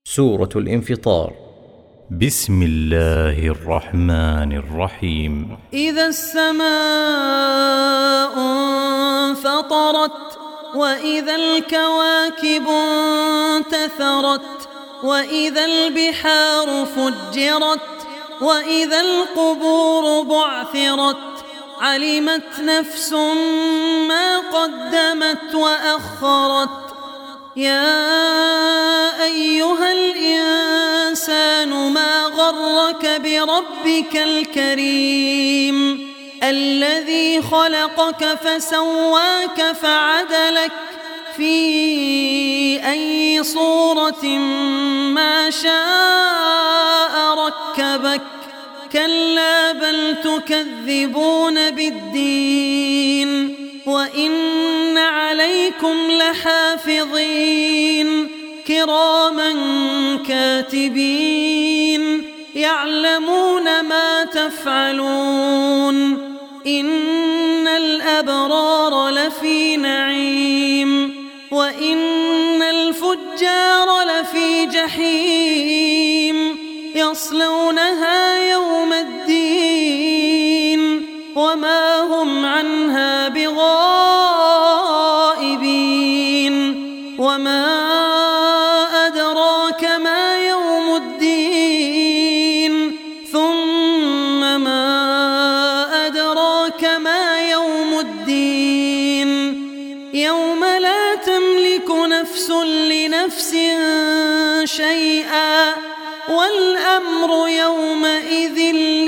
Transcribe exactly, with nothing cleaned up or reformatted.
سورة الانفطار. بسم الله الرحمن الرحيم. إذا السماء انفطرت وإذا الكواكب انتثرت وإذا البحار فجرت وإذا القبور بعثرت علمت نفس ما قدمت وأخرت. يا أيها الإنسان ما غرك بربك الكريم الذي خلقك فسواك فعدلك في أي صورة ما شاء ركبك. كلا بل تكذبون بالدين وإن عليكم لحافظين كراما كاتبين يعلمون ما تفعلون. إن الأبرار لفي نعيم وإن الفجار لفي جحيم يصلونها يوم الدين وما هم عنها بغائبين. وما أدراك ما يوم الدين ثم ما أدراك ما يوم الدين يوم لا تملك نفس لنفس شيئا والأمر يومئذ